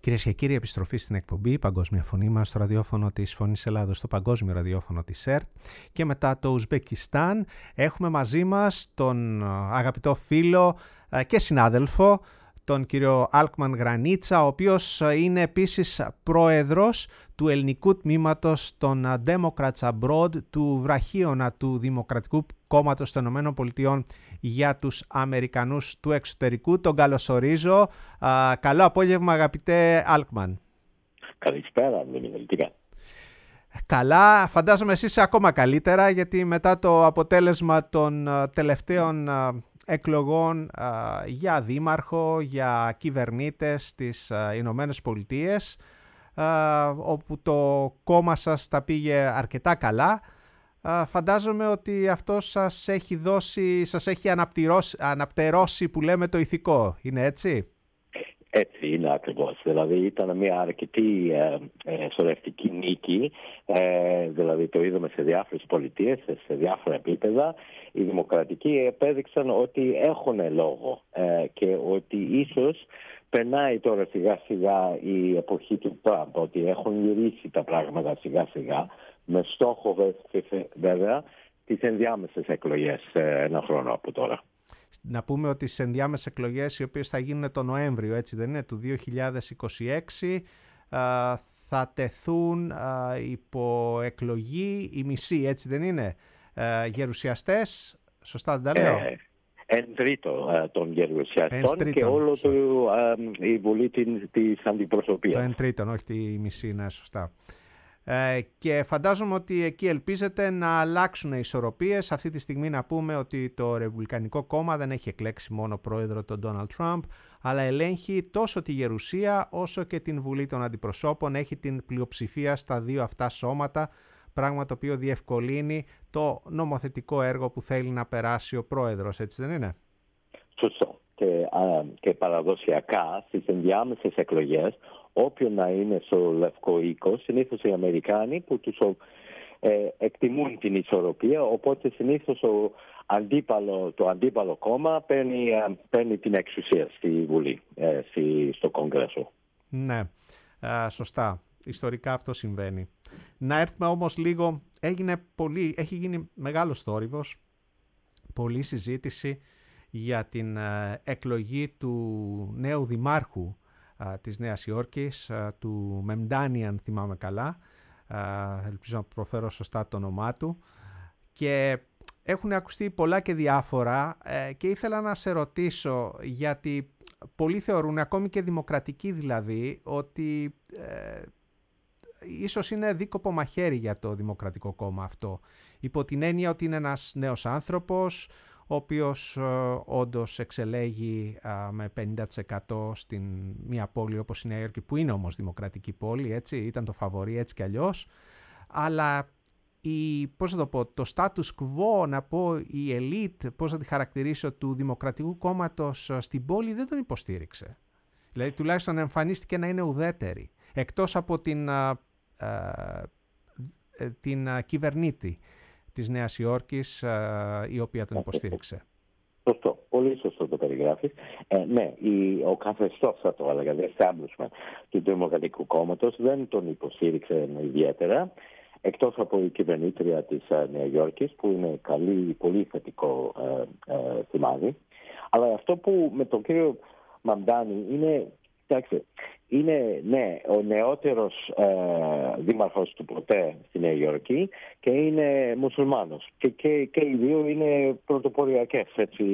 Κυρίες και κύριοι, επιστροφή στην εκπομπή Παγκόσμια Φωνή μας στο ραδιόφωνο της Φωνής Ελλάδος, στο παγκόσμιο ραδιόφωνο της ΕΡΤ. Και μετά το Ουσμπεκιστάν έχουμε μαζί μας τον αγαπητό φίλο και συνάδελφο, τον κύριο Άλκμαν Γρανίτσα, ο οποίος είναι επίσης πρόεδρος του ελληνικού τμήματος των Democrats Abroad, του βραχίωνα του Δημοκρατικού Κόμματος των ΗΠΑ για τους Αμερικανούς του εξωτερικού. Τον καλωσορίζω. Καλό απόγευμα, αγαπητέ Άλκμαν. Καλησπέρα, Δημητρικά. Καλά, φαντάζομαι εσείς είσαι ακόμα καλύτερα, γιατί μετά το αποτέλεσμα των τελευταίων εκλογών για δήμαρχο, για κυβερνήτες στις Ηνωμένες Πολιτείες, όπου το κόμμα σας τα πήγε αρκετά καλά, φαντάζομαι ότι αυτό σας έχει αναπτερώσει που λέμε το ηθικό. Είναι έτσι? Έτσι είναι ακριβώς. Δηλαδή ήταν μια αρκετή σωρευτική νίκη. Δηλαδή το είδαμε σε διάφορες πολιτείες, σε διάφορα επίπεδα. Οι δημοκρατικοί επέδειξαν ότι έχουν λόγο και ότι ίσως περνάει τώρα σιγά σιγά η εποχή του Τραμπ, ότι έχουν γυρίσει τα πράγματα σιγά σιγά, με στόχο βέβαια τις ενδιάμεσες εκλογές ένα χρόνο από τώρα. Να πούμε ότι στις ενδιάμεσες εκλογές, οι οποίες θα γίνουν το Νοέμβριο, έτσι δεν είναι, του 2026, θα τεθούν υπό εκλογή οι μισοί, έτσι δεν είναι, γερουσιαστές, σωστά δεν τα λέω? Εν τρίτο των γερουσιαστών και όλο η Βουλή της Αντιπροσωπείας. Το εν τρίτον, όχι τη μισή, ναι, σωστά. Και φαντάζομαι ότι εκεί ελπίζετε να αλλάξουν οι ισορροπίες. Αυτή τη στιγμή να πούμε ότι το Ρεπουμπλικανικό κόμμα δεν έχει εκλέξει μόνο πρόεδρο τον Ντόναλντ Τραμπ, αλλά ελέγχει τόσο τη Γερουσία όσο και την Βουλή των Αντιπροσώπων. Έχει την πλειοψηφία στα δύο αυτά σώματα, πράγμα το οποίο διευκολύνει το νομοθετικό έργο που θέλει να περάσει ο πρόεδρος, έτσι δεν είναι? Σωστό. Και παραδοσιακά στις ενδιάμεσες εκλογές, όποιον να είναι στο Λευκό Οίκο, συνήθως οι Αμερικάνοι που τους εκτιμούν την ισορροπία, οπότε συνήθως το αντίπαλο κόμμα παίρνει την εξουσία στη Βουλή, στο Κογκρέσο. Ναι, σωστά. Ιστορικά αυτό συμβαίνει. Να έρθουμε όμως λίγο, έχει γίνει μεγάλος θόρυβος, πολλή συζήτηση για την εκλογή του νέου δημάρχου της Νέας Υόρκης, του Μεμντάνι, αν θυμάμαι καλά, ελπίζω να προφέρω σωστά το όνομά του, και έχουν ακουστεί πολλά και διάφορα και ήθελα να σε ρωτήσω, γιατί πολλοί θεωρούν, ακόμη και δημοκρατικοί δηλαδή, ότι ίσως είναι δίκοπο μαχαίρι για το Δημοκρατικό Κόμμα αυτό, υπό την έννοια ότι είναι ένας νέος άνθρωπος, ο οποίος όντως εξελέγει με 50% στην μία πόλη όπως η Νέα Υόρκη, που είναι όμως δημοκρατική πόλη, έτσι, ήταν το φαβορί έτσι κι αλλιώς, αλλά το status quo, να πω, η elite, πώς να τη χαρακτηρίσω, του Δημοκρατικού Κόμματος στην πόλη δεν τον υποστήριξε. Δηλαδή τουλάχιστον εμφανίστηκε να είναι ουδέτερη, εκτός από την κυβερνήτη της Νέας Υόρκης, η οποία τον υποστήριξε. Σωστό, πολύ σωστό το περιγράφεις. Ναι, ο καθεστώς, θα το έλεγα, το establishment του Δημοκρατικού Κόμματος δεν τον υποστήριξε ιδιαίτερα, εκτός από η κυβερνήτρια της Νέας Υόρκης, που είναι πολύ θετικό σημάδι. Αλλά αυτό που με τον κύριο Μαμντάνι είναι, ναι, ο νεότερος δήμαρχος του ποτέ στη Νέα Υόρκη και είναι μουσουλμάνος. Και οι δύο είναι πρωτοποριακές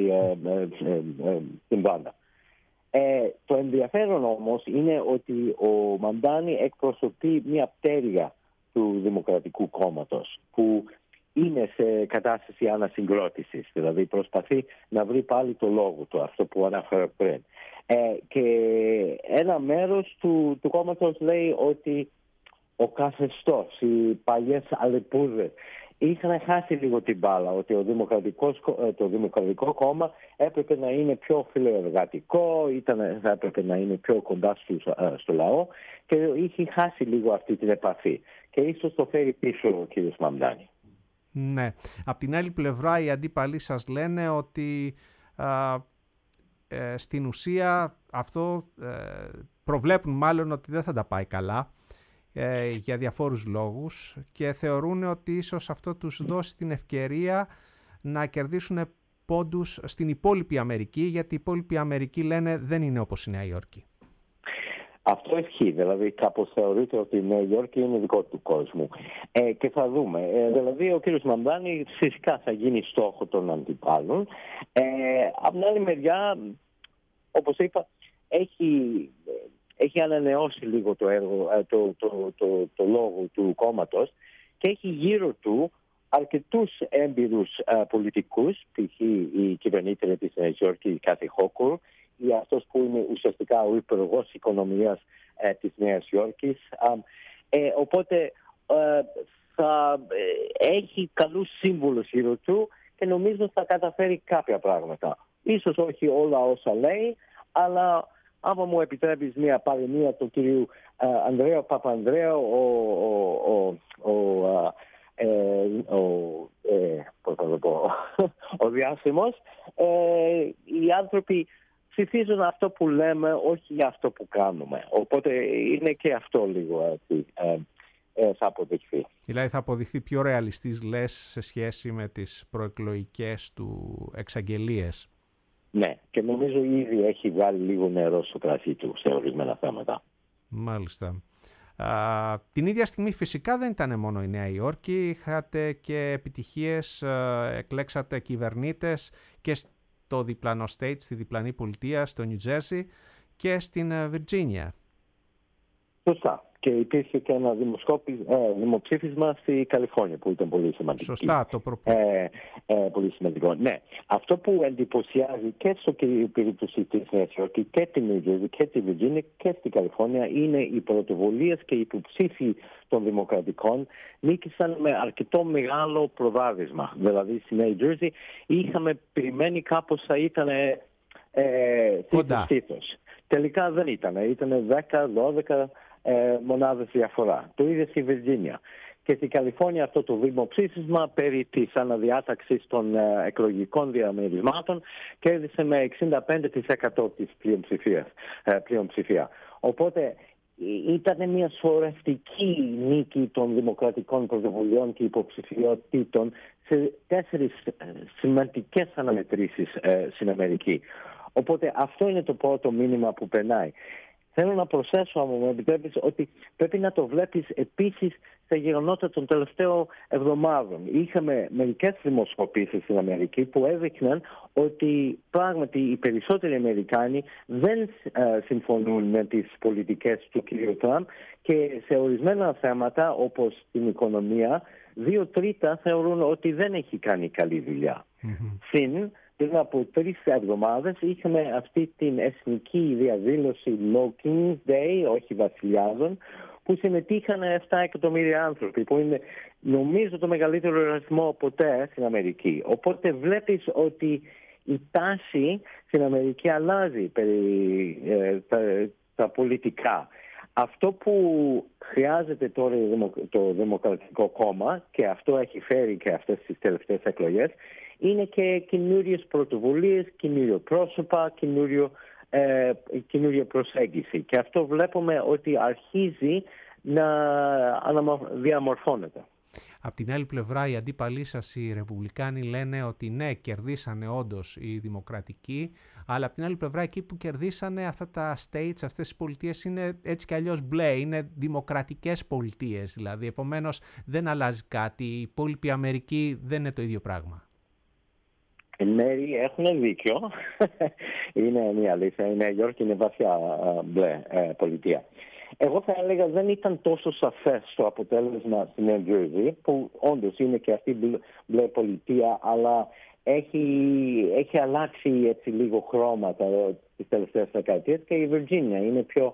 στην πάντα. Το ενδιαφέρον όμως είναι ότι ο Μαμντάνι εκπροσωπεί μια πτέρυγα του Δημοκρατικού Κόμματος που είναι σε κατάσταση ανασυγκρότησης, δηλαδή προσπαθεί να βρει πάλι το λόγο του, αυτό που αναφέρω πριν. Και ένα μέρος του κόμματος λέει ότι ο καθεστώς, οι παλιές αλεπούδες είχαν χάσει λίγο την μπάλα, ότι το Δημοκρατικό Κόμμα έπρεπε να είναι πιο φιλοεργατικό, θα έπρεπε να είναι πιο κοντά στο λαό, και είχε χάσει λίγο αυτή την επαφή. Και ίσως το φέρει πίσω ο κ. Μαμντάνι. Ναι. Απ' την άλλη πλευρά οι αντίπαλοι σας λένε ότι στην ουσία αυτό προβλέπουν μάλλον ότι δεν θα τα πάει καλά για διαφόρους λόγους και θεωρούν ότι ίσως αυτό τους δώσει την ευκαιρία να κερδίσουν πόντους στην υπόλοιπη Αμερική, γιατί η υπόλοιπη Αμερική λένε δεν είναι όπως η Νέα Υόρκη. Αυτό ισχύει, δηλαδή κάπως θεωρείται ότι η Νέα Υόρκη είναι δικό του κόσμου. Και θα δούμε. Δηλαδή ο κύριος Μαμδάνη φυσικά θα γίνει στόχο των αντιπάλων. Από την άλλη μεριά, όπως είπα, έχει ανανεώσει λίγο το έργο, το λόγο του κόμματος και έχει γύρω του αρκετούς έμπειρους πολιτικούς, π.χ. η κυβερνήτρια της Νέας Υόρκης, η Κάθι Χόκουρ, ή αυτός που είναι ουσιαστικά ο υπουργός οικονομίας της Νέας Υόρκης. Οπότε θα έχει καλούς σύμβουλους γύρω του και νομίζω θα καταφέρει κάποια πράγματα. Ίσως όχι όλα όσα λέει, αλλά άμα μου επιτρέπεις μια παροιμία του κυρίου Ανδρέου Παπανδρέου, ο διάσημος, οι άνθρωποι ψηφίζουν αυτό που λέμε, όχι για αυτό που κάνουμε. Οπότε είναι και αυτό λίγο έτσι, θα αποδειχθεί. Δηλαδή θα αποδειχθεί πιο ρεαλιστής, λες, σε σχέση με τις προεκλογικές του εξαγγελίες. Ναι, και νομίζω ήδη έχει βγάλει λίγο νερό στο κρασί του σε ορισμένα θέματα. Μάλιστα. Την ίδια στιγμή φυσικά δεν ήταν μόνο η Νέα Υόρκη, είχατε και επιτυχίες, εκλέξατε κυβερνήτες και στο διπλανό state, στη διπλανή πολιτεία, στο Νιου Τζέρσι και στην Βιρτζίνια. Σωστά. Και υπήρχε και ένα δημοψήφισμα στη Καλιφόρνια που ήταν πολύ σημαντικό. Σωστά, το πολύ σημαντικό. Ναι. Αυτό που εντυπωσιάζει και στο περίπτωση της Νέας Υόρκης και τη Νιου Τζέρσι και τη Βιρτζίνια και στη Καλιφόρνια είναι οι πρωτοβουλίες και οι υποψήφοι των Δημοκρατικών νίκησαν με αρκετό μεγάλο προβάδισμα. Δηλαδή στη Νέου Τζέρσι είχαμε περιμένει κάπως θα ήταν σύστος. Τελικά δεν ήταν. Ήταν 10-12 μονάδες διαφορά. Το ίδιο στη Βιρτζίνια. Και στη Καλιφόρνια αυτό το δημοψήφισμα περί της αναδιάταξης των εκλογικών διαμερισμάτων κέρδισε με 65% της πλειοψηφία. Οπότε ήταν μια σωρευτική νίκη των δημοκρατικών πρωτοβουλειών και υποψηφιότητων σε 4 σημαντικές αναμετρήσεις στην Αμερική. Οπότε αυτό είναι το πρώτο μήνυμα που περνάει. Θέλω να προσθέσω, αν μου επιτρέπεις, ότι πρέπει να το βλέπεις επίσης στα γεγονότα των τελευταίων εβδομάδων. Είχαμε μερικές δημοσκοπήσεις στην Αμερική που έδειχναν ότι πράγματι οι περισσότεροι Αμερικάνοι δεν συμφωνούν με τις πολιτικές του κ. Τραμπ και σε ορισμένα θέματα όπως την οικονομία 2/3 θεωρούν ότι δεν έχει κάνει καλή δουλειά. Συν, πριν από 3 εβδομάδες είχαμε αυτή την εθνική διαδήλωση No King's Day, όχι βασιλιάδων, που συμμετείχαν 7 εκατομμύρια άνθρωποι, που είναι νομίζω το μεγαλύτερο αριθμό ποτέ στην Αμερική. Οπότε βλέπεις ότι η τάση στην Αμερική αλλάζει περί τα πολιτικά. Αυτό που χρειάζεται τώρα το Δημοκρατικό Κόμμα, και αυτό έχει φέρει και αυτές τις τελευταίες εκλογές, είναι και καινούριες πρωτοβουλίες, καινούριο πρόσωπα, καινούργια προσέγγιση. Και αυτό βλέπουμε ότι αρχίζει να διαμορφώνεται. Απ' την άλλη πλευρά οι αντίπαλοι σας, οι Ρεπουμπλικάνοι, λένε ότι ναι, κερδίσανε όντως οι Δημοκρατικοί, αλλά απ' την άλλη πλευρά εκεί που κερδίσανε αυτά τα states, αυτές τις πολιτείες είναι έτσι κι αλλιώς μπλε, είναι δημοκρατικές πολιτείες δηλαδή, επομένως δεν αλλάζει κάτι, η υπόλοιπη Αμερική δεν είναι το ίδιο πράγμα. Εν μέρει έχουν δίκιο, είναι μια αλήθεια, η Νέα Υόρκη είναι βαθιά μπλε πολιτεία. Εγώ θα έλεγα δεν ήταν τόσο σαφές το αποτέλεσμα στη Νέα Τζέρσι, που όντως είναι και αυτή μπλε πολιτεία, αλλά έχει αλλάξει έτσι λίγο χρώματα τις τελευταίες δεκαετίες, και η Βιρτζίνια είναι πιο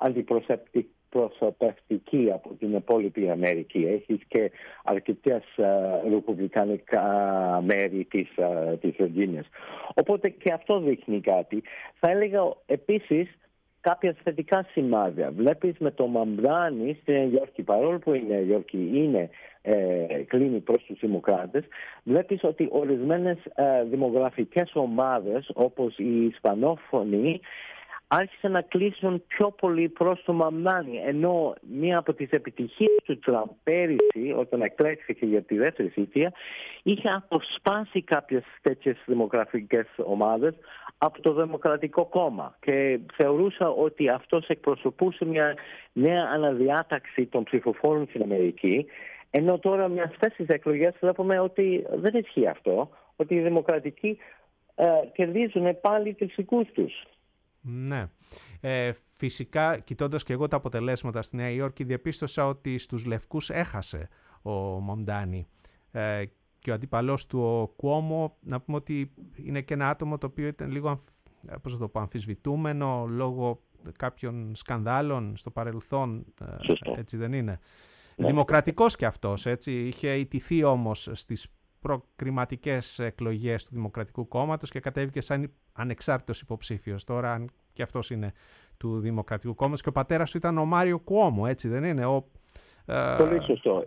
αντιπροσωπευτική από την υπόλοιπη Αμερική. Έχει και αρκετές ρεπουμπλικανικά μέρη της Βιρτζίνιας. Οπότε και αυτό δείχνει κάτι. Θα έλεγα επίσης κάποια θετικά σημάδια. Βλέπεις με το Μαμδάνη στη Νέα Υόρκη, παρόλο που η Νέα Υόρκη κλείνει προς τους Δημοκράτες, βλέπεις ότι ορισμένες δημογραφικές ομάδες όπως οι Ισπανόφωνοι άρχισαν να κλείσουν πιο πολύ προς το Μαμντάνι. Ενώ μία από τις επιτυχίες του Τραμπ πέρυσι, όταν εκλέχθηκε για τη δεύτερη θητεία, είχε αποσπάσει κάποιες τέτοιες δημοκρατικές ομάδες από το Δημοκρατικό Κόμμα. Και θεωρούσα ότι αυτός εκπροσωπούσε μια νέα αναδιάταξη των ψηφοφόρων στην Αμερική. Ενώ τώρα με αυτές τις εκλογές βλέπουμε ότι δεν ισχύει αυτό, ότι οι δημοκρατικοί κερδίζουν πάλι τους δικούς τους. Ναι. Φυσικά, κοιτώντας και εγώ τα αποτελέσματα στη Νέα Υόρκη, διαπίστωσα ότι στους λευκούς έχασε ο Μαμντάνι. Και ο αντίπαλός του, ο Κουόμο, να πούμε ότι είναι και ένα άτομο το οποίο ήταν λίγο αμφισβητούμενο λόγω κάποιων σκανδάλων στο παρελθόν. Έτσι δεν είναι? Ναι. Δημοκρατικός και αυτός, έτσι. Είχε ιτηθεί όμως στις προκριματικές εκλογές του Δημοκρατικού Κόμματος και κατέβηκε σαν ανεξάρτητος υποψήφιος. Τώρα και αυτός είναι του Δημοκρατικού Κόμματος και ο πατέρας του ήταν ο Μάριο Κουόμο, έτσι δεν είναι? Πολύ σωστό.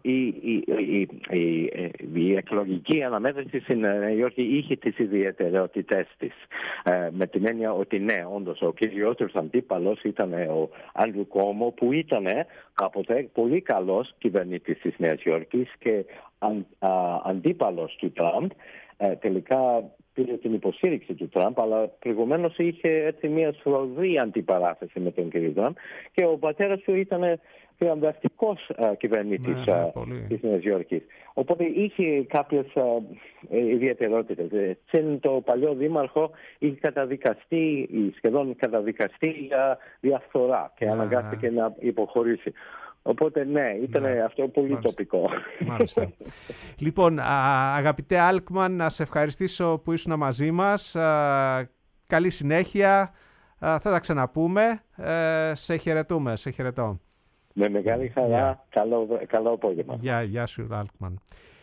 Η εκλογική αναμέτρηση στην Νέα Υόρκη είχε τις ιδιαιτερότητές της. Με την έννοια ότι ναι, όντως ο κυριότερος αντίπαλος ήταν ο Άντρου Κουόμο, που ήταν κάποτε πολύ καλός κυβερνήτης της Νέας Υόρκης και αντίπαλος του Τραμπ. Τελικά πήρε την υποστήριξη του Τραμπ, αλλά προηγουμένως είχε έτσι μια σφοδρή αντιπαράθεση με τον κ. Τραμπ και ο πατέρας του ήταν θεαμβαστικός κυβερνήτης της Νέας Υόρκης. Οπότε είχε κάποιες ιδιαιτερότητες. Συν το παλιό δήμαρχο είχε καταδικαστεί, σχεδόν καταδικαστεί για διαφθορά και αναγκάστηκε να υποχωρήσει. Οπότε ναι, ήταν αυτό πολύ τοπικό. Μάλιστα. Λοιπόν, αγαπητέ Alkman, να σε ευχαριστήσω που ήσουν μαζί μας. Καλή συνέχεια. Θα τα ξαναπούμε. Σε χαιρετούμε. Σε χαιρετώ. Με μεγάλη χαρά. Καλό απόγευμα. Γεια σου, Alkman.